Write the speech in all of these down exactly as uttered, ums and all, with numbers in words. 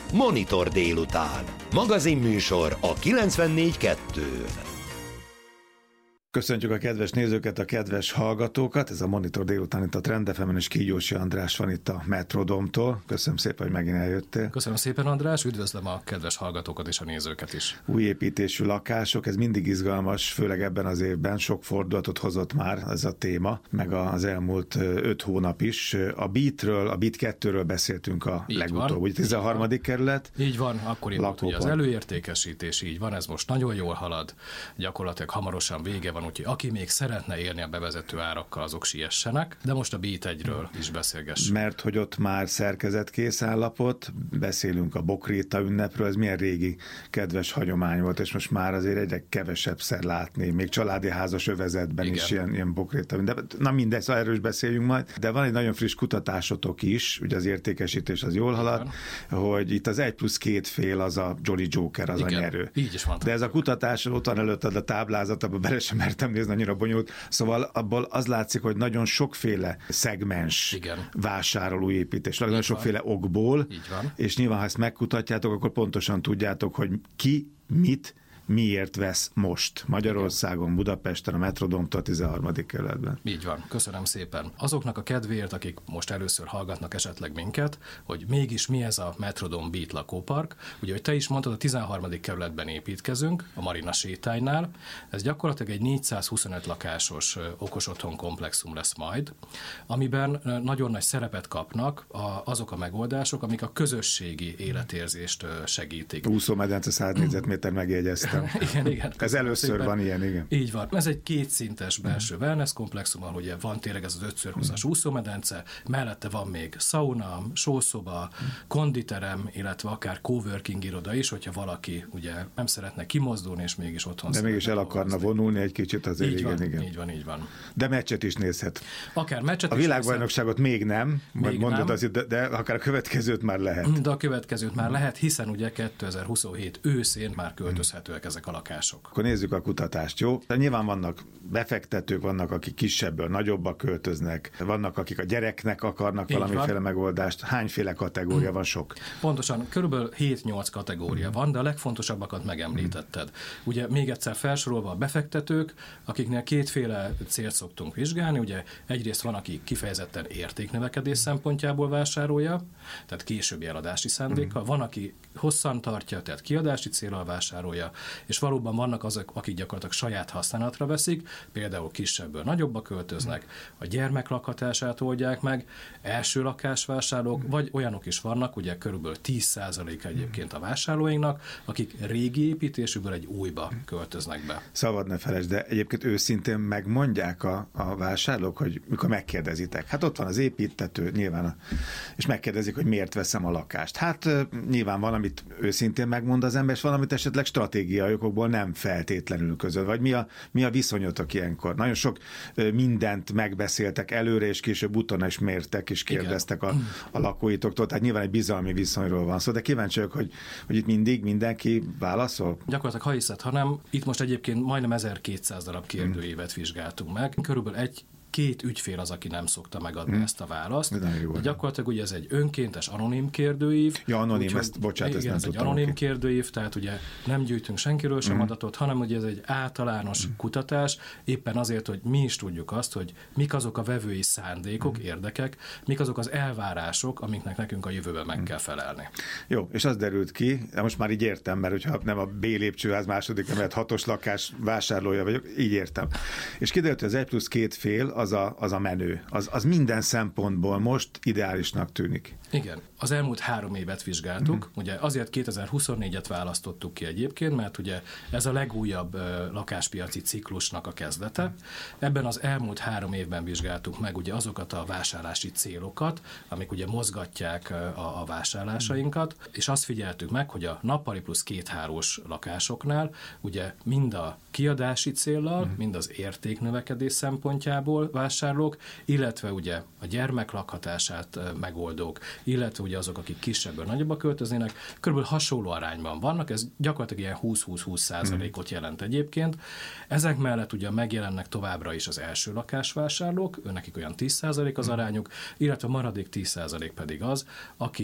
Monitor délután. Magazinműsor a kilencvennégy kettőn. Köszöntjük a kedves nézőket, a kedves hallgatókat. Ez a Monitor délután itt a Trend ef emen, és Kígyósi András van itt a Metrodomtól. Köszönöm szépen, hogy megint eljöttél. Köszönöm szépen, András, üdvözlöm a kedves hallgatókat és a nézőket is. Új építésű lakások, ez mindig izgalmas, főleg ebben az évben. Sok fordulatot hozott már ez a téma, meg az elmúlt öt hónap is. A Beatről, a Beat kettőről beszéltünk a így legutóbb, ugye tizenharmadik kerület. Így van, akkor indult ugye az előértékesítés, így van, ez most nagyon jól halad, gyakorlatilag hamarosan vége van, úgyhogy aki még szeretne élni a bevezető árakkal, azok siessenek, de most a Beat egyről is beszélgessünk. Mert hogy ott már szerkezetkész állapot, beszélünk a Bokréta ünnepről, ez milyen régi kedves hagyomány volt, és most már azért egyre kevesebbszer látni, még családi házas övezetben igen. is ilyen, ilyen Bokréta ünnep. Na mindegy, szóval erről is beszéljünk majd, de van egy nagyon friss kutatásotok is, ugye az értékesítés az jól halad, igen. hogy itt az egy plusz két fél az a Jolly Joker, az igen. a nyerő. Így is van. De ez a kutatás ott van előtted a táblázat, abban bele sem mertem nézni, annyira bonyolult. Szóval abból az látszik, hogy nagyon sokféle szegmens igen. vásárol új építés, nagyon van. sokféle okból, és nyilván, ha ezt megkutatjátok, akkor pontosan tudjátok, hogy ki, mit, miért vesz most Magyarországon, Budapesten, a Metrodomtól a tizenharmadik kerületben. Így van, köszönöm szépen. Azoknak a kedvéért, akik most először hallgatnak esetleg minket, hogy mégis mi ez a Metrodom Beat lakópark. Ugye, hogy te is mondtad, a tizenharmadik kerületben építkezünk, a Marina sétánynál. Ez gyakorlatilag egy négyszázhuszonöt lakásos okos otthon komplexum lesz majd, amiben nagyon nagy szerepet kapnak azok a megoldások, amik a közösségi életérzést segítik. Úszómedence száz négyzetméter megjegyeztem. Igen, igen. Ez először szépen. Van ilyen, igen. Így van. Ez egy kétszintes belső wellness komplexum, ahol ugye van tényleg ez az öt szor húszas úszómedence, mellette van még sauna, sószoba, konditerem, illetve akár coworking iroda is, hogyha valaki ugye nem szeretne kimozdulni, és mégis otthon de mégis el akarna vonulni egy kicsit azért, így igen, van, igen. Így van, így van. De meccset is nézhet. Akár meccset a is világbajnokságot nézhet. még nem, majd még mondod nem. azért, de, de akár a következőt már lehet. De a következőt már lehet, hiszen ugye kétezer-huszonhét őszén már költözhetőek ezek a lakások. Akkor nézzük a kutatást, jó? De nyilván vannak befektetők, vannak, akik kisebbből nagyobbba költöznek, vannak, akik a gyereknek akarnak így valamiféle van. megoldást. Hányféle kategória van? Sok? Pontosan, körülbelül hét-nyolc kategória van, de a legfontosabbakat megemlítetted. Ugye még egyszer felsorolva a befektetők, akiknél kétféle célt szoktunk vizsgálni, ugye egyrészt van, aki kifejezetten értéknövekedés szempontjából vásárolja, tehát későbbi eladási szándékkal, van, aki hosszan tartja, tehát kiadási céllal vásárolja, és valóban vannak azok, akik gyakorlatilag saját használatra veszik, például kisebből nagyobbba költöznek, a gyermek lakhatását oldják meg, első lakásvásárlók, vagy olyanok is vannak, ugye körülbelül tíz százalék egyébként a vásárlóinknak, akik régi építésükből egy újba költöznek be. Szabad ne felejtsd, de egyébként őszintén megmondják a, a vásárlók, hogy mikor megkérdezitek. Hát ott van az építető, nyilván, a, és megkérdezik, hogy miért veszem a lakást. Hát nyilván van, amit őszintén megmond az ember, és valamit esetleg stratégiai okokból nem feltétlenül közöl. Vagy mi a, mi a viszonyotok ilyenkor? Nagyon sok mindent megbeszéltek előre, és később utána is mértek, és kérdeztek a, a lakóitoktól. Tehát nyilván egy bizalmi viszonyról van szó, de kíváncsi vagyok, hogy, hogy itt mindig mindenki válaszol? Gyakorlatilag, ha hiszed, hanem itt most egyébként majdnem ezerkétszáz darab kérdőívet vizsgáltunk meg. Körülbelül egy két ügyfél az, aki nem szokta megadni hmm. ezt a választ. De gyakorlatilag ugye ez egy önkéntes anonim kérdőív. Ja, anonim, úgy, ezt, bocsánat, igen, ezt nem ez egy anonim ki. kérdőív, tehát ugye nem gyűjtünk senkiről sem hmm. adatot, hanem ugye ez egy általános hmm. kutatás, éppen azért, hogy mi is tudjuk azt, hogy mik azok a vevői szándékok, hmm. érdekek, mik azok az elvárások, amiknek nekünk a jövőben meg hmm. kell felelni. Jó, és az derült ki, de most már így értem, mert hogyha nem a B lépcsőház második emelet hatos lakás vásárlója vagyok, így értem. És kiderült, hogy az egy plusz két fél az a, az a menő. Az, az minden szempontból most ideálisnak tűnik. Igen. Az elmúlt három évet vizsgáltuk. Mm. Ugye azért kétezer-huszonnégyet választottuk ki egyébként, mert ugye ez a legújabb uh, lakáspiaci ciklusnak a kezdete. Ebben az elmúlt három évben vizsgáltuk meg ugye azokat a vásárlási célokat, amik ugye mozgatják uh, a, a vásárlásainkat, mm. és azt figyeltük meg, hogy a nappali plusz két-hárós lakásoknál ugye mind a kiadási céllal, mm. mind az értéknövekedés szempontjából vásárlók, illetve ugye a gyermek lakhatását uh, megoldók, illetve ugye azok, akik kisebből nagyobbba költöznének, körülbelül hasonló arányban vannak, ez gyakorlatilag ilyen húsz-húsz-húsz százalékot jelent egyébként. Ezek mellett ugye megjelennek továbbra is az első lakásvásárlók, őnekik olyan tíz százalék az arányuk, illetve a maradék tíz százalék pedig az, aki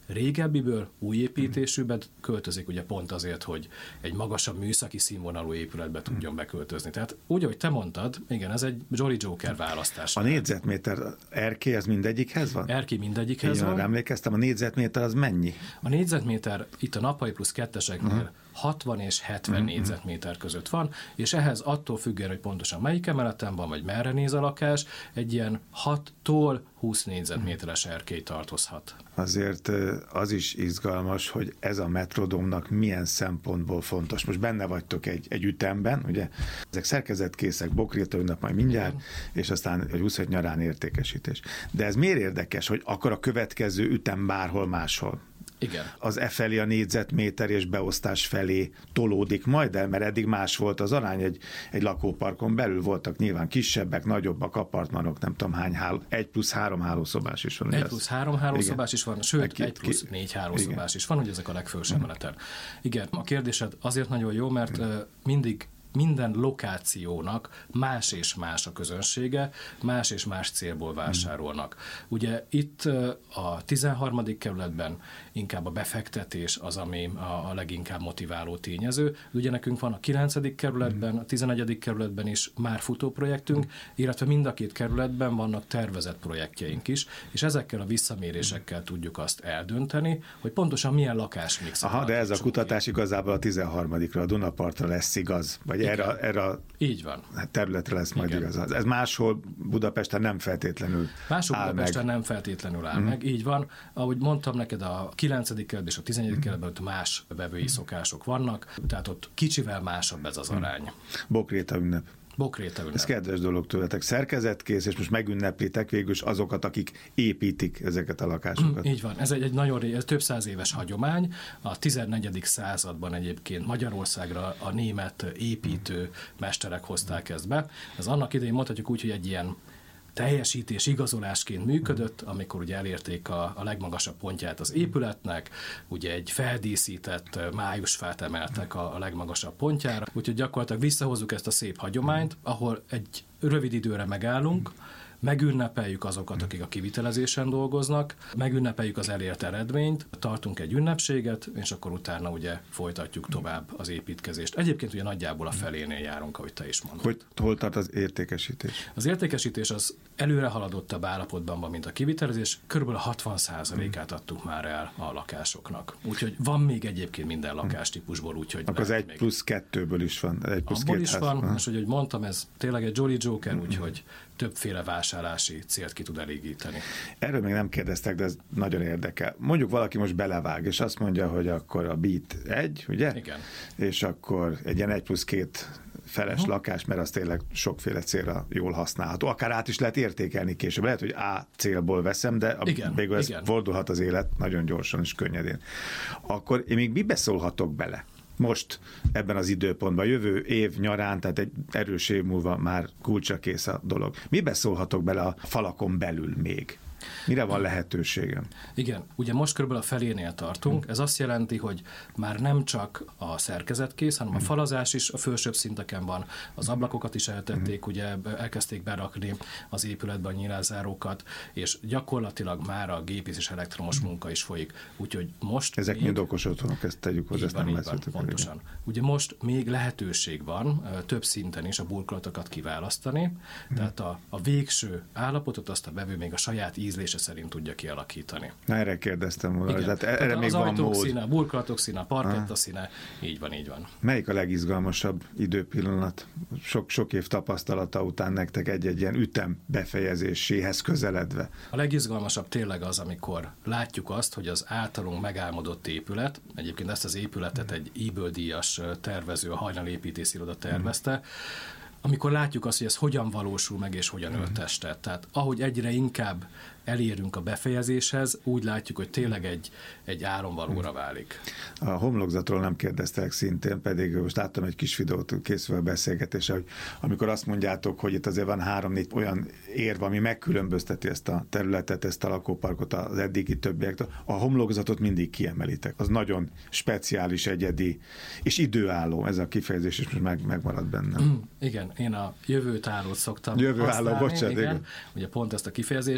régebbiből új építésűbe költözik, ugye pont azért, hogy egy magasabb műszaki színvonalú épületbe tudjon beköltözni. Tehát úgy, ahogy te mondtad, igen, ez egy Jolly Joker választás. A négyzetméter erkély az mindegyikhez van? Erkély mindegyikhez Így van. van. Emlékeztem, a négyzetméter az mennyi? A négyzetméter itt a nappali plusz ketteseknél uh-huh. hatvan és hetven uh-huh. négyzetméter között van, és ehhez attól függően, hogy pontosan melyik emeleten van, vagy merre néz a lakás, egy ilyen hattól húsz négyzetméteres erkély tartozhat. Azért az is izgalmas, hogy ez a Metrodómnak milyen szempontból fontos. Most benne vagytok egy, egy ütemben, ugye? Ezek szerkezetkészek, Bokréta ünnep majd mindjárt, igen. És aztán egy huszonöt nyarán értékesítés. De ez miért érdekes, hogy akkor a következő ütem bárhol máshol? Igen. Az e felé a négyzetméter és beosztás felé tolódik majd el, mert eddig más volt az arány, egy, egy lakóparkon belül voltak nyilván kisebbek, nagyobbak apartmanok, nem tudom hány háló, egy plusz három hálószobás is van. Egy plusz három hálószobás is van, sőt, ki, egy plusz ki, négy hálószobás igen. is van, hogy ezek a legfelső emeleten. Igen, a kérdésed azért nagyon jó, mert uh, mindig minden lokációnak más és más a közönsége, más és más célból vásárolnak. Ugye itt a tizenharmadik kerületben inkább a befektetés az, ami a, a leginkább motiváló tényező. Ugye nekünk van a kilencedik kerületben, a tizenegyedik kerületben is már futó projektünk, illetve mind a két kerületben vannak tervezett projektjeink is, és ezekkel a visszamérésekkel tudjuk azt eldönteni, hogy pontosan milyen lakásmix. Aha, de ez a kutatás ki. Igazából a tizenharmadikra a Dunapartra lesz igaz, vagy erre, erre a így van. területre lesz majd igen. igaz. Ez máshol Budapesten nem feltétlenül Máshol áll Budapesten meg. nem feltétlenül áll mm. meg, így van. Ahogy mondtam neked, a kilencedik kerületben és a tizenegyedik kerületben ott más vevői szokások vannak, tehát ott kicsivel másabb ez az arány. Bokréta ünnep. Bokréta ünnep. Ez kedves dolog tőletek. Szerkezetkész, és most megünneplitek végül is azokat, akik építik ezeket a lakásokat. Így van. Ez egy, egy nagyon ré, ez több száz éves hagyomány. A tizennegyedik században egyébként Magyarországra a német építő mesterek hozták ezt be. Ez annak idején mondhatjuk úgy, hogy egy ilyen teljesítés igazolásként működött, amikor ugye elérték a, a legmagasabb pontját az épületnek, ugye egy feldíszített májusfát emeltek a, a legmagasabb pontjára, úgyhogy gyakorlatilag visszahozzuk ezt a szép hagyományt, ahol egy rövid időre megállunk, megünnepeljük azokat, akik a kivitelezésen dolgoznak, megünnepeljük az elért eredményt, tartunk egy ünnepséget, és akkor utána ugye folytatjuk tovább az építkezést. Egyébként ugye nagyjából a felénél járunk, ahogy te is mondtad. Hogy hol tart az értékesítés? Az értékesítés az előre haladottabb állapotban van, mint a kivitelezés. Körülbelül a hatvan százalékát adtuk már el a lakásoknak. Úgyhogy van még egyébként minden lakástípusból, úgyhogy... Akkor az egy még... plusz kettőből is van. Egy plusz abból két is ház. van, Aha. és hogy mondtam, ez tényleg egy Jolly Joker, úgyhogy többféle vásárlási célt ki tud elégíteni. Erről még nem kérdeztek, de ez nagyon érdekel. Mondjuk valaki most belevág, és azt mondja, hogy akkor a Beat egy, ugye? Igen. És akkor egy ilyen egy plusz két feles uh-huh. lakás, mert az tényleg sokféle célra jól használható. Akár át is lehet értékelni később. Lehet, hogy A célból veszem, de igen, végül ez igen. fordulhat az élet nagyon gyorsan és könnyedén. Akkor én még mibe szólhatok bele? Most ebben az időpontban, jövő év nyarán, tehát egy erős év múlva már kulcsra kész a dolog. Mibe szólhatok bele a falakon belül még? Mire van lehetőségem? Igen, ugye most körülbelül a felénél tartunk, ez azt jelenti, hogy már nem csak a szerkezet kész, hanem a falazás is a felsőbb szinteken van, az ablakokat is eltették, ugye elkezdték berakni az épületbe a nyílászárókat, és gyakorlatilag már a gépész és elektromos munka is folyik. Úgyhogy most Ezek még... mind okos otthonok, ezt tegyük hozzá, ezt van, nem van, pontosan. El. Ugye most még lehetőség van több szinten is a burkolatokat kiválasztani, hmm. tehát a, a végső állapotot azt a vevő még a saját ízlése szerint tudja kialakítani. Na, erre kérdeztem volna, hogy hát erre tehát még az van mód. Színe, a burkolatok színe, a parketta színe, így van, így van. Melyik a legizgalmasabb időpillanat? Sok, sok év tapasztalata után nektek egy-egy ilyen ütem befejezéséhez közeledve. A legizgalmasabb tényleg az, amikor látjuk azt, hogy az általunk megálmodott épület, egyébként ezt az épületet egy Ibl díjas tervező, a Hajnali Építésziroda tervezte, amikor látjuk azt, hogy ez hogyan valósul meg, és hogyan ölt testet. Tehát ahogy egyre inkább elérünk a befejezéshez, úgy látjuk, hogy tényleg egy, egy álomvalóra válik. A homlokzatról nem kérdeztek szintén, pedig most láttam egy kis videót készülve a beszélgetésre, hogy amikor azt mondjátok, hogy itt azért van három-négy olyan érv, ami megkülönbözteti ezt a területet, ezt a lakóparkot az eddigi többiektől, a homlokzatot mindig kiemelitek. Az nagyon speciális, egyedi, és időálló, ez a kifejezés is most meg, megmarad bennem. Mm, igen, én a jövőt állót szoktam Jövőálló, bocsánat, igen, igen. Ugye pont ezt a kifejezést, de igen,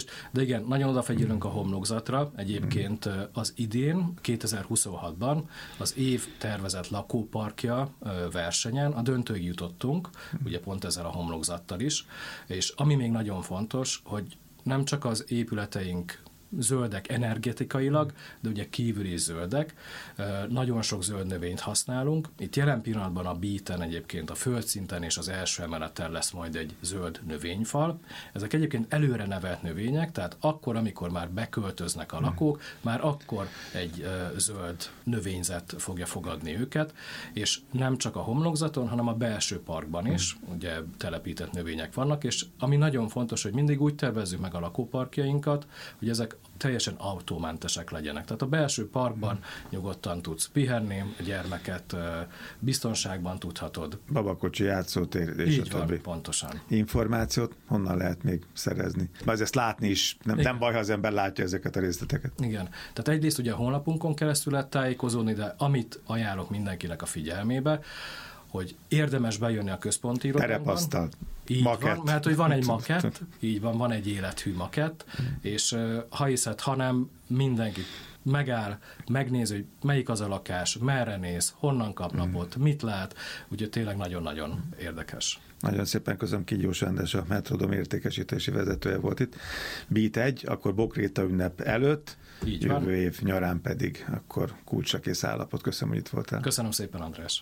Igen, nagyon odafigyelünk a homlokzatra. Egyébként az idén, kétezer-huszonhatban az év tervezett lakóparkja versenyen a döntőig jutottunk, ugye pont ezzel a homlokzattal is, és ami még nagyon fontos, hogy nem csak az épületeink zöldek energetikailag, de ugye kívül is zöldek. Nagyon sok zöld növényt használunk. Itt jelen pillanatban a Beaten egyébként a földszinten és az első emeleten lesz majd egy zöld növényfal. Ezek egyébként előre nevelt növények, tehát akkor, amikor már beköltöznek a lakók, már akkor egy zöld növényzet fogja fogadni őket, és nem csak a homlokzaton, hanem a belső parkban is, ugye telepített növények vannak, és ami nagyon fontos, hogy mindig úgy tervezzük meg a lakóparkjainkat, hogy ezek teljesen autómentesek legyenek. Tehát a belső parkban nyugodtan tudsz pihenni, a gyermeket biztonságban tudhatod. Babakocsi, játszótér, és így a többi. Van, pontosan. Információt honnan lehet még szerezni? Vagy ezt látni is, nem, nem baj, ha az ember látja ezeket a részleteket. Igen. Tehát egyrészt ugye a honlapunkon keresztül lehet tájékozódni, de amit ajánlok mindenkinek a figyelmébe, hogy érdemes bejönni a központi irodánkban. Terepasztal, így makett. Van, mert hogy van egy makett, így van, van egy élethű makett, és ha hiszed, ha nem, mindenki megáll, megnézi, hogy melyik az a lakás, merre néz, honnan kap napot, mit lát, úgyhogy tényleg nagyon-nagyon érdekes. Nagyon szépen köszönöm, Kígyós András, a Metrodom értékesítési vezetője volt itt. Beat egy, akkor Bokréta ünnep előtt, így jövő van. év nyarán pedig akkor kulcsra kész állapot. Köszönöm, hogy itt voltál. Köszönöm szépen, András.